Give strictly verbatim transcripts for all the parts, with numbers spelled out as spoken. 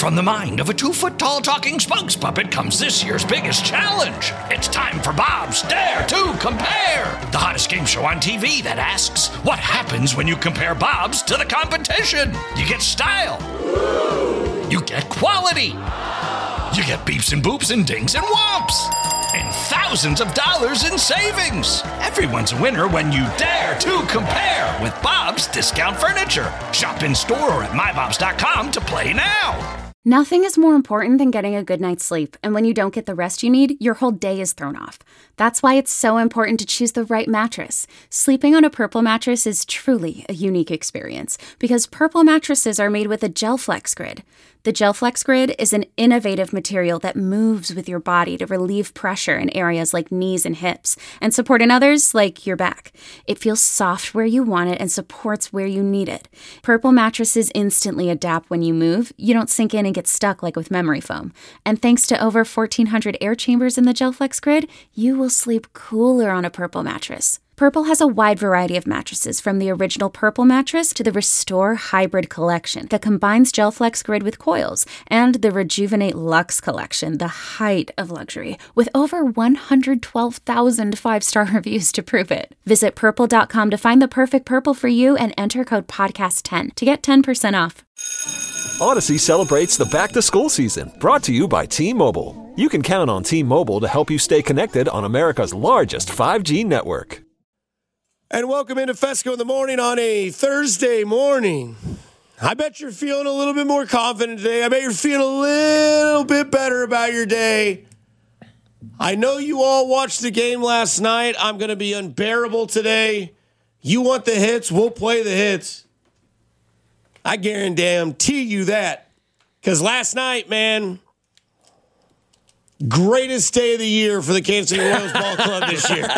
From the mind of a two-foot-tall talking spokes puppet comes this year's biggest challenge. It's time for Bob's Dare to Compare, the hottest game show on T V that asks, what happens when you compare Bobs to the competition? You get style. You get quality. You get beeps and boops and dings and whomps. And thousands of dollars in savings. Everyone's a winner when you dare to compare with Bob's Discount Furniture. Shop in store or at my bobs dot com to play now. Nothing is more important than getting a good night's sleep, and when you don't get the rest you need, your whole day is thrown off. That's why it's so important to choose the right mattress. Sleeping on a Purple mattress is truly a unique experience, because Purple mattresses are made with a GelFlex Grid. The GelFlex Grid is an innovative material that moves with your body to relieve pressure in areas like knees and hips, and support in others like your back. It feels soft where you want it and supports where you need it. Purple mattresses instantly adapt when you move. You don't sink in and get stuck like with memory foam. And thanks to over fourteen hundred air chambers in the GelFlex Grid, you will sleep cooler on a Purple mattress. Purple has a wide variety of mattresses, from the original Purple mattress to the Restore Hybrid collection that combines GelFlex Grid with coils, and the Rejuvenate Luxe collection, the height of luxury, with over one hundred twelve thousand five-star reviews to prove it. Visit purple dot com to find the perfect Purple for you and enter code podcast ten to get ten percent off. Odyssey celebrates the back-to-school season, brought to you by T-Mobile. You can count on T-Mobile to help you stay connected on America's largest five G network. And welcome into Fesco in the Morning on a Thursday morning. I bet you're feeling a little bit more confident today. I bet you're feeling a little bit better about your day. I know you all watched the game last night. I'm going to be unbearable today. You want the hits? We'll play the hits. I guarantee you that. Because last night, man, greatest day of the year for the Kansas City Royals Ball Club this year.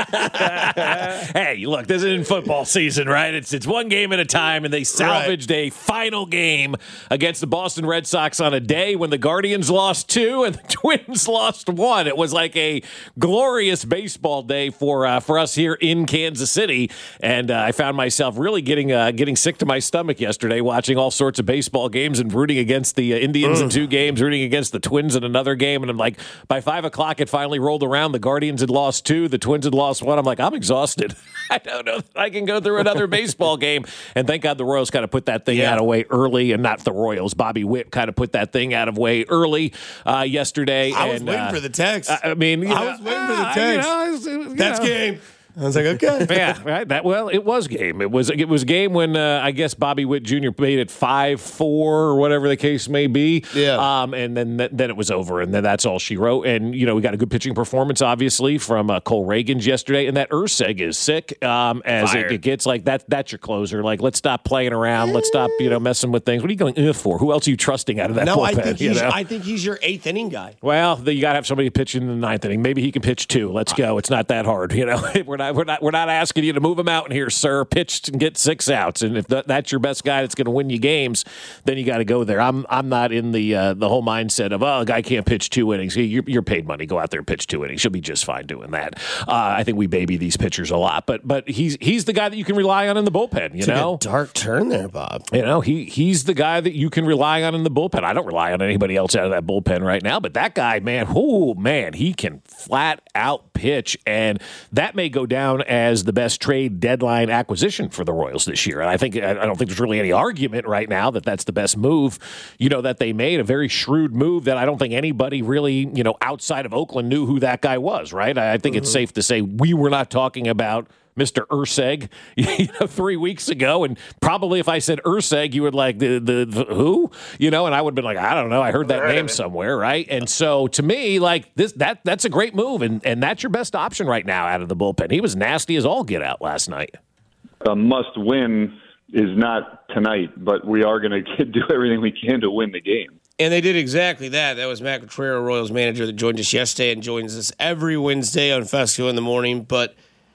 Hey, look, this isn't football season, right? It's it's one game at a time, and they salvaged right. a final game against the Boston Red Sox on a day when the Guardians lost two and the Twins lost one. It was like a glorious baseball day for uh, for us here in Kansas City, and uh, I found myself really getting uh, getting sick to my stomach yesterday, watching all sorts of baseball games and rooting against the uh, Indians mm. in two games, rooting against the Twins in another game, and I'm like, by five o'clock, it finally rolled around. The Guardians had lost two. The Twins had lost one. I'm like, I'm exhausted. I don't know that I can go through another baseball game. And thank God the Royals kind of put that thing yeah. out of way early. And not the Royals. Bobby Witt kind of put that thing out of way early uh, yesterday. I was and, waiting uh, for the text. I, I mean, you I know, was waiting for the uh, text. You know, was, you That's know. game. I was like, okay. Yeah, right. That well, it was game. It was it was a game when uh, I guess Bobby Witt Junior made it five four or whatever the case may be. Yeah. Um, and then then it was over, and then that's all she wrote. And you know, we got a good pitching performance, obviously, from uh, Cole Reagans yesterday. And that Urseg is sick um, as it, it gets. Like that. That's your closer. Like, let's stop playing around. Let's stop you know messing with things. What are you going uh, for? Who else are you trusting out of that no, bullpen? I think you he's. know? I think he's your eighth inning guy. Well, the, you got to have somebody pitch in the ninth inning. Maybe he can pitch two. Let's go. It's not that hard. You know, we're not. We're not. We're not asking you to move him out in here, sir. Pitch and get six outs, and if that, that's your best guy that's going to win you games, then you got to go there. I'm I'm not in the uh, the whole mindset of oh, a guy can't pitch two innings. You're, you're paid money. Go out there and pitch two innings. You'll be just fine doing that. Uh, I think we baby these pitchers a lot, but but he's he's the guy that you can rely on in the bullpen. You Took know, a dark turn there, Bob. You know, he he's the guy that you can rely on in the bullpen. I don't rely on anybody else out of that bullpen right now, but that guy, man, oh man, he can flat out pitch, and that may go down as the best trade deadline acquisition for the Royals this year. And I think I don't think there's really any argument right now that that's the best move, you know, that they made. A very shrewd move that I don't think anybody really, you know, outside of Oakland knew who that guy was, right? I think mm-hmm. it's safe to say we were not talking about Mister Urseg, you know, three weeks ago, and probably if I said Urseg, you would like the, the the who, you know, and I would have been like, I don't know, I heard that name somewhere, right? And so to me, like this, that that's a great move, and and that's your best option right now out of the bullpen. He was nasty as all get out last night. A must win is not tonight, but we are going to do everything we can to win the game. And they did exactly that. That was Matt Cotrero, Royals manager, that joined us yesterday and joins us every Wednesday on Fesco in the Morning. But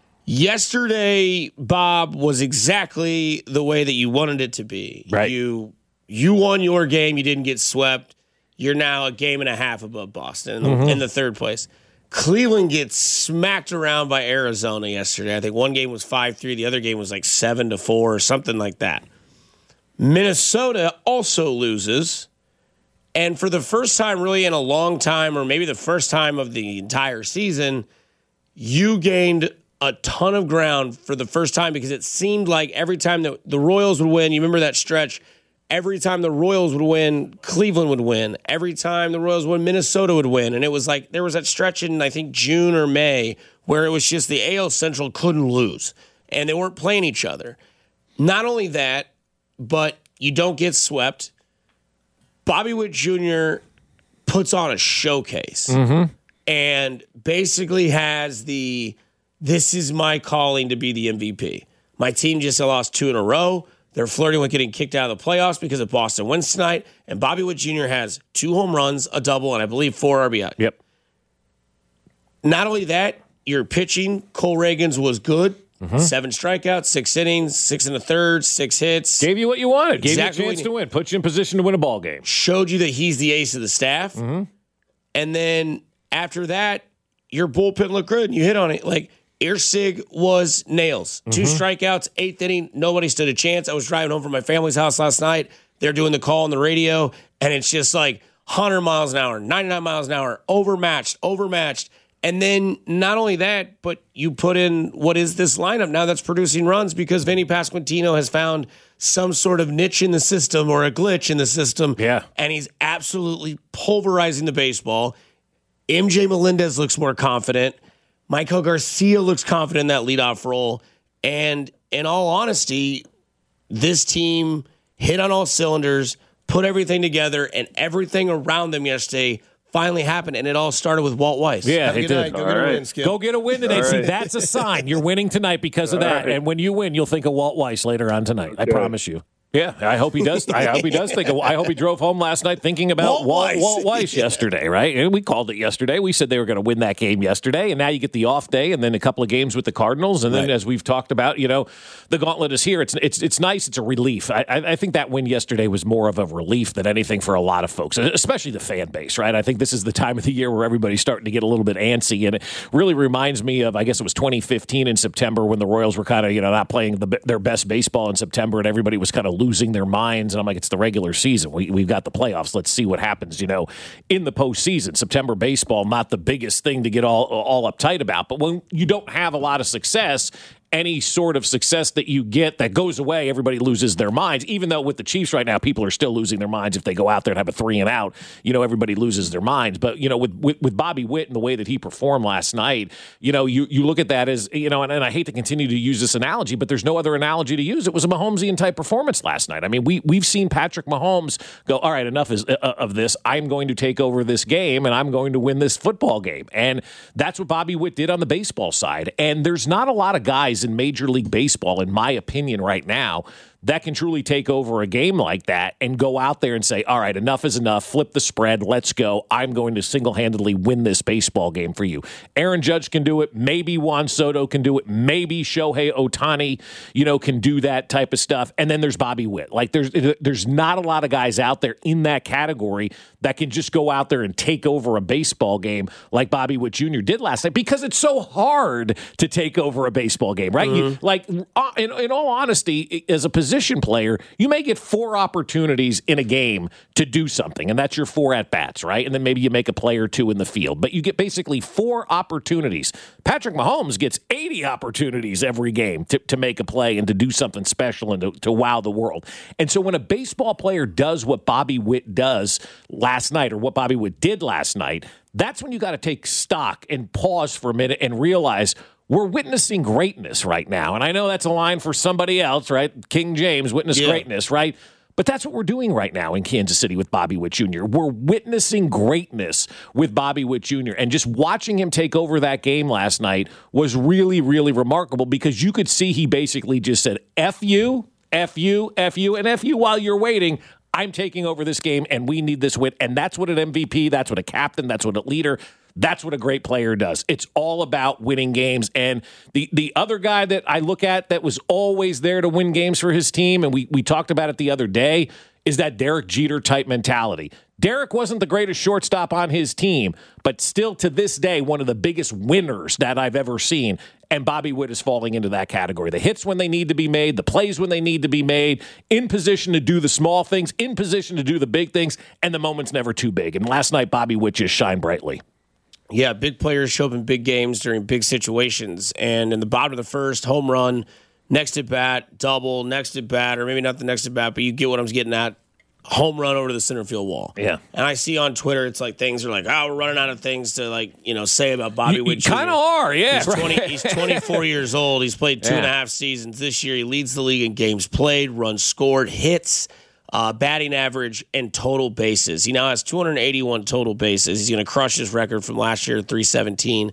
yesterday, Bob, was exactly the way that you wanted it to be. Right. You you won your game. You didn't get swept. You're now a game and a half above Boston in the, mm-hmm. in the third place. Cleveland gets smacked around by Arizona yesterday. I think one game was five three. The other game was like seven to four or something like that. Minnesota also loses. And for the first time really in a long time, or maybe the first time of the entire season, you gained a ton of ground for the first time because it seemed like every time that the Royals would win, you remember that stretch, every time the Royals would win, Cleveland would win. Every time the Royals won, Minnesota would win. And it was like there was that stretch in, I think, June or May where it was just the A L Central couldn't lose. And they weren't playing each other. Not only that, but you don't get swept. Bobby Witt Junior puts on a showcase mm-hmm. and basically has the, this is my calling to be the M V P. My team just lost two in a row. They're flirting with getting kicked out of the playoffs because of Boston wins tonight. And Bobby Witt Junior has two home runs, a double, and I believe four R B I. Yep. Not only that, your pitching, Cole Reagans was good. Mm-hmm. Seven strikeouts, six innings, six and a third, six hits. Gave you what you wanted. Exactly. Gave you a chance to win. Put you in position to win a ball game. Showed you that he's the ace of the staff. Mm-hmm. And then after that, your bullpen looked good. You hit on it. Like, Irsig was nails. Mm-hmm. Two strikeouts, eighth inning. Nobody stood a chance. I was driving home from my family's house last night. They're doing the call on the radio, and it's just like one hundred miles an hour, ninety-nine miles an hour, overmatched, overmatched. And then not only that, but you put in what is this lineup now that's producing runs because Vinny Pasquantino has found some sort of niche in the system or a glitch in the system. Yeah. And he's absolutely pulverizing the baseball. M J Melendez looks more confident. Michael Garcia looks confident in that leadoff role. And in all honesty, this team hit on all cylinders, put everything together, and everything around them yesterday finally happened, and it all started with Walt Weiss. Yeah, Have a it good did. night. Go All get a right. win, Skip. Go get a win today. All See, right. that's a sign. You're winning tonight because of that. right. And when you win, you'll think of Walt Weiss later on tonight. I Okay. promise you. Yeah, I hope he does. I hope he does think. Of, I hope he drove home last night thinking about Walt Walt, Weiss. Walt Weiss yesterday, right? And we called it yesterday. We said they were going to win that game yesterday, and now you get the off day, and then a couple of games with the Cardinals, and then Right. as we've talked about, you know, the gauntlet is here. It's it's it's nice. It's a relief. I, I I think that win yesterday was more of a relief than anything for a lot of folks, especially the fan base, right? I think this is the time of the year where everybody's starting to get a little bit antsy, and it really reminds me of, I guess it was twenty fifteen in September when the Royals were kind of, you know, not playing the, their best baseball in September, and everybody was kind of losing their minds. And I'm like, it's the regular season. We, we've got the playoffs. Let's see what happens, you know, in the postseason. September baseball, not the biggest thing to get all all uptight about. But when you don't have a lot of success, any sort of success that you get that goes away, everybody loses their minds. Even though with the Chiefs right now, people are still losing their minds if they go out there and have a three and out. You know, everybody loses their minds. But, you know, with with, with Bobby Witt and the way that he performed last night, you know, you, you look at that as, you know, and, and I hate to continue to use this analogy, but there's no other analogy to use. It was a Mahomesian type performance last night. I mean, we, we've seen Patrick Mahomes go, all right, enough is, uh, of this. I'm going to take over this game, and I'm going to win this football game. And that's what Bobby Witt did on the baseball side. And there's not a lot of guys in Major League Baseball, in my opinion, right now, that can truly take over a game like that and go out there and say, all right, enough is enough, flip the spread, let's go. I'm going to single-handedly win this baseball game for you. Aaron Judge can do it. Maybe Juan Soto can do it. Maybe Shohei Ohtani, you know, can do that type of stuff. And then there's Bobby Witt. Like, there's there's not a lot of guys out there in that category that can just go out there and take over a baseball game like Bobby Witt Junior did last night, because it's so hard to take over a baseball game, right? Mm-hmm. You, like, uh, in, in all honesty, as a position player, you may get four opportunities in a game to do something, and that's your four at-bats, right? And then maybe you make a play or two in the field, but you get basically four opportunities. Patrick Mahomes gets eighty opportunities every game to, to make a play and to do something special and to, to wow the world. And so when a baseball player does what Bobby Witt does last night, or what Bobby Witt did last night, that's when you got to take stock and pause for a minute and realize we're witnessing greatness right now. And I know that's a line for somebody else, right? King James, witness yeah. greatness, right? But that's what we're doing right now in Kansas City with Bobby Witt Junior We're witnessing greatness with Bobby Witt Junior And just watching him take over that game last night was really, really remarkable, because you could see he basically just said, F you, F you, F you, and F you while you're waiting. I'm taking over this game, and we need this win. And that's what an M V P, that's what a captain, that's what a leader, that's what a great player does. It's all about winning games. And the the other guy that I look at that was always there to win games for his team, and we we talked about it the other day, is that Derek Jeter type mentality. Derek wasn't the greatest shortstop on his team, but still to this day, one of the biggest winners that I've ever seen. And Bobby Witt is falling into that category. The hits when they need to be made, the plays when they need to be made, in position to do the small things, in position to do the big things, and the moment's never too big. And last night, Bobby Witt just shined brightly. Yeah, big players show up in big games during big situations. And in the bottom of the first, home run, next at bat, double, next at bat, or maybe not the next at bat, but you get what I'm getting at. Home run over to the center field wall. Yeah. And I see on Twitter, it's like things are like, oh, we're running out of things to, like, you know, say about Bobby you, Witt. You kind of are, yeah. He's, twenty, he's twenty-four years old. He's played two yeah. and a half seasons this year. He leads the league in games played, runs scored, hits, uh, batting average, and total bases. He now has two hundred eighty-one total bases. He's going to crush his record from last year at three seventeen.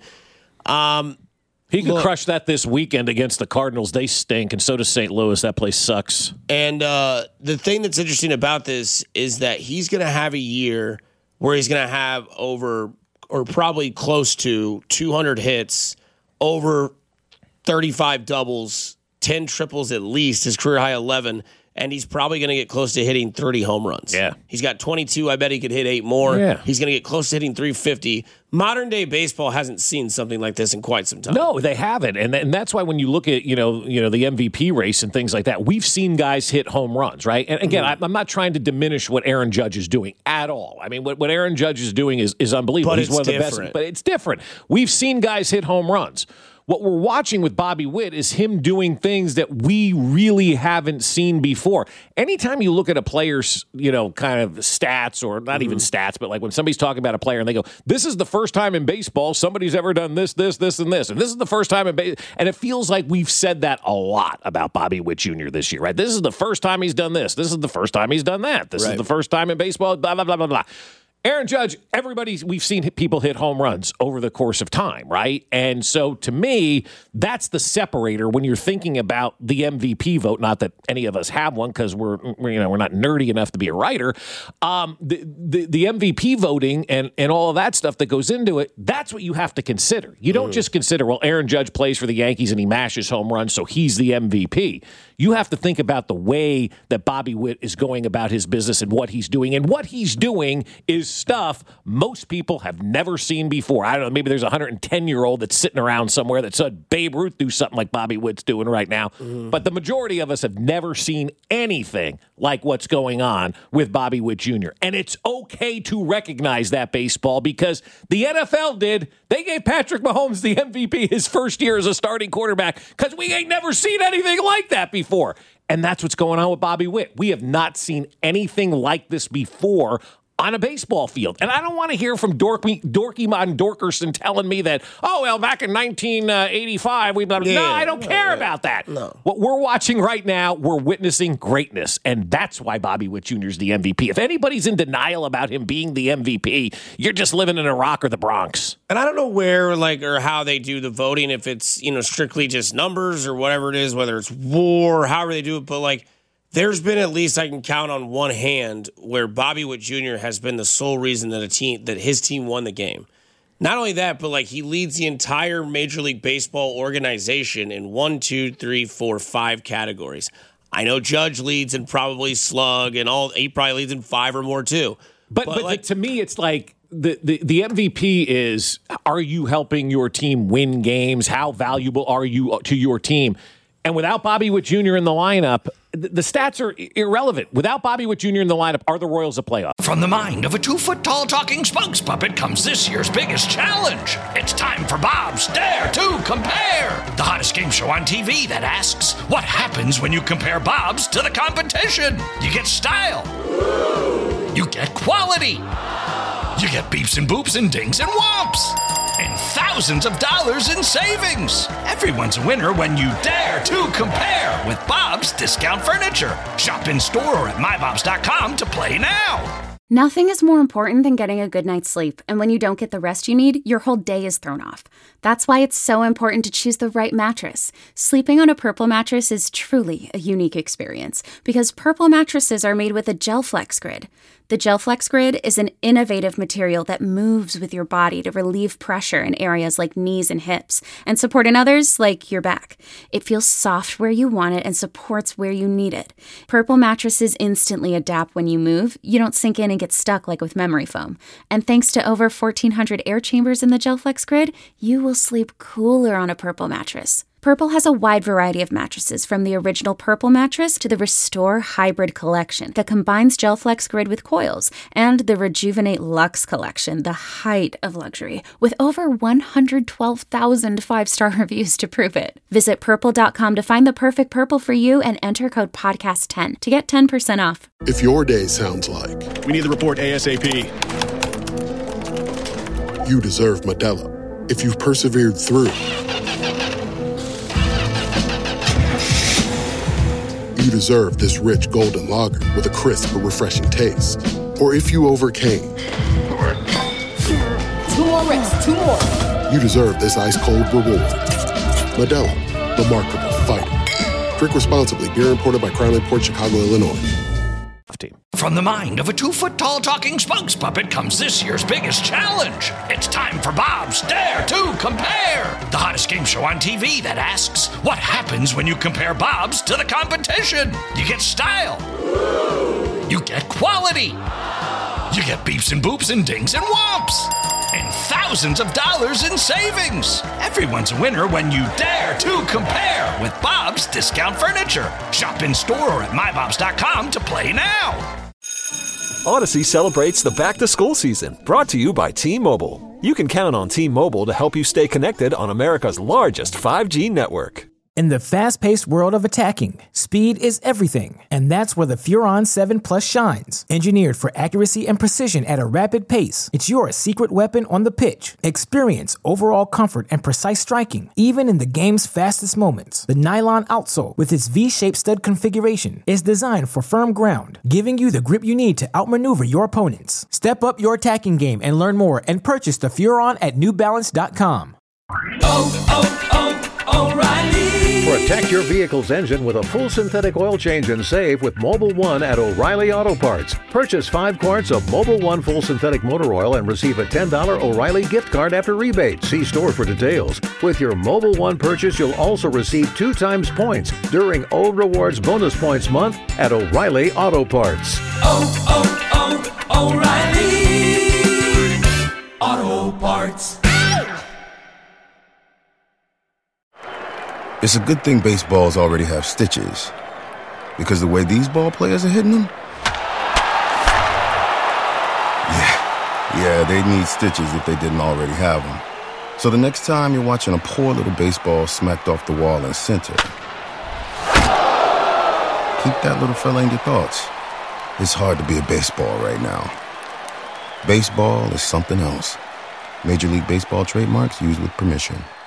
Um, He could Look, crush that this weekend against the Cardinals. They stink, and so does Saint Louis. That place sucks. And uh, the thing that's interesting about this is that he's going to have a year where he's going to have over, or probably close to, two hundred hits, over thirty-five doubles, ten triples at least, his career high eleven, and he's probably going to get close to hitting thirty home runs. Yeah. He's got twenty-two. I bet he could hit eight more. Yeah. He's going to get close to hitting three fifty. Modern day baseball hasn't seen something like this in quite some time. No, they haven't. And, and that's why when you look at, you know, you know, the M V P race and things like that, we've seen guys hit home runs, right? And again, mm-hmm. I, I'm not trying to diminish what Aaron Judge is doing at all. I mean, what, what Aaron Judge is doing is, is unbelievable. But He's it's one of the different. best. But it's different. We've seen guys hit home runs. What we're watching with Bobby Witt is him doing things that we really haven't seen before. Anytime you look at a player's, you know, kind of stats, or not mm-hmm. even stats, but like when somebody's talking about a player and they go, this is the first time in baseball somebody's ever done this, this, this, and this. And this is the first time in baseball. And it feels like we've said that a lot about Bobby Witt Junior this year, right? This is the first time he's done this. This is the first time he's done that. This right. is the first time in baseball, blah, blah, blah, blah, blah. Aaron Judge, everybody's, we've seen people hit home runs over the course of time, right? And so to me, that's the separator when you're thinking about the M V P vote. Not that any of us have one because we're, you know, we're not nerdy enough to be a writer. Um, the, the the M V P voting and, and all of that stuff that goes into it, that's what you have to consider. You don't mm. just consider, well, Aaron Judge plays for the Yankees and he mashes home runs, so he's the M V P. You have to think about the way that Bobby Witt is going about his business and what he's doing. And what he's doing is stuff most people have never seen before. I don't know, maybe there's a one hundred ten-year-old that's sitting around somewhere that said Babe Ruth do something like Bobby Witt's doing right now. Mm-hmm. But the majority of us have never seen anything like what's going on with Bobby Witt Junior And it's okay to recognize that, baseball, because the N F L did. They gave Patrick Mahomes the M V P his first year as a starting quarterback because we ain't never seen anything like that before. And that's what's going on with Bobby Witt. We have not seen anything like this before on a baseball field. And I don't want to hear from Dorky, Dorky Mon Dorkerson telling me that, oh, well, back in nineteen eighty-five, we blah, blah. Yeah, No, I don't no, care yeah. about that. No. What we're watching right now, we're witnessing greatness. And that's why Bobby Witt Junior is the M V P. If anybody's in denial about him being the M V P, you're just living in Iraq or the Bronx. And I don't know where, like, or how they do the voting, if it's, you know, strictly just numbers or whatever it is, whether it's war, however they do it. But, like, there's been at least I can count on one hand where Bobby Witt Junior has been the sole reason that a team that his team won the game. Not only that, but like he leads the entire Major League Baseball organization in one, two, three, four, five categories. I know Judge leads in probably slug and all. He probably leads in five or more too. But but, but like, to me, it's like the, the the M V P is: are you helping your team win games? How valuable are you to your team? And without Bobby Witt Junior in the lineup, the stats are irrelevant. Without Bobby Witt Junior in the lineup, are the Royals a playoff? From the mind of a two-foot-tall talking spokes puppet comes this year's biggest challenge. It's time for Bob's Dare to Compare, the hottest game show on T V that asks, what happens when you compare Bob's to the competition? You get style. You get quality. You get beeps and boops and dings and whomps. And thousands of dollars in savings. Everyone's a winner when you dare to compare with Bob's Discount Furniture. Shop in store or at my bobs dot com to play now. Nothing is more important than getting a good night's sleep, and when you don't get the rest you need, your whole day is thrown off. That's why it's so important to choose the right mattress. Sleeping on a Purple mattress is truly a unique experience, because Purple mattresses are made with a gel flex grid. The GelFlex Grid is an innovative material that moves with your body to relieve pressure in areas like knees and hips and support in others like your back. It feels soft where you want it and supports where you need it. Purple mattresses instantly adapt when you move. You don't sink in and get stuck like with memory foam. And thanks to over fourteen hundred air chambers in the GelFlex Grid, you will sleep cooler on a Purple mattress. Purple has a wide variety of mattresses, from the original Purple mattress to the Restore Hybrid collection that combines GelFlex Grid with coils, and the Rejuvenate Luxe collection, the height of luxury, with over one hundred twelve thousand five-star reviews to prove it. Visit purple dot com to find the perfect Purple for you and enter code podcast ten to get ten percent off. If your day sounds like, we need the report ASAP. You deserve Modelo. If you've persevered through, you deserve this rich golden lager with a crisp but refreshing taste. Or if you overcame. Two more reps, two more. You deserve this ice-cold reward. Modelo, the Remarkable Fighter. Drink responsibly. Beer imported by Crown Imports, Chicago, Illinois. From the mind of a two-foot-tall talking spokes puppet comes this year's biggest challenge. It's time for Bob's Dare to Compare, the hottest game show on T V that asks, what happens when you compare Bob's to the competition? You get style. You get quality. You get beeps and boops and dings and whomps. And thousands of dollars in savings. Everyone's a winner when you dare to compare with Bob's Discount Furniture. Shop in store or at my bobs dot com to play now. Odyssey celebrates the back-to-school season, brought to you by T-Mobile. You can count on T-Mobile to help you stay connected on America's largest five G network. In the fast-paced world of attacking, speed is everything, and that's where the Furon seven Plus shines. Engineered for accuracy and precision at a rapid pace, it's your secret weapon on the pitch. Experience overall comfort and precise striking, even in the game's fastest moments. The nylon outsole, with its V-shaped stud configuration, is designed for firm ground, giving you the grip you need to outmaneuver your opponents. Step up your attacking game and learn more and purchase the Furon at new balance dot com. Oh, oh, oh, O'Reilly! Protect your vehicle's engine with a full synthetic oil change and save with Mobil one at O'Reilly Auto Parts. Purchase five quarts of Mobil one full synthetic motor oil and receive a ten dollars O'Reilly gift card after rebate. See store for details. With your Mobil one purchase, you'll also receive two times points during O Rewards Bonus Points Month at O'Reilly Auto Parts. Oh, oh, oh, O'Reilly Auto Parts. It's a good thing baseballs already have stitches, because the way these ball players are hitting them, yeah, yeah, they need stitches if they didn't already have them. So the next time you're watching a poor little baseball smacked off the wall in center, keep that little fella in your thoughts. It's hard to be a baseball right now. Baseball is something else. Major League Baseball trademarks used with permission.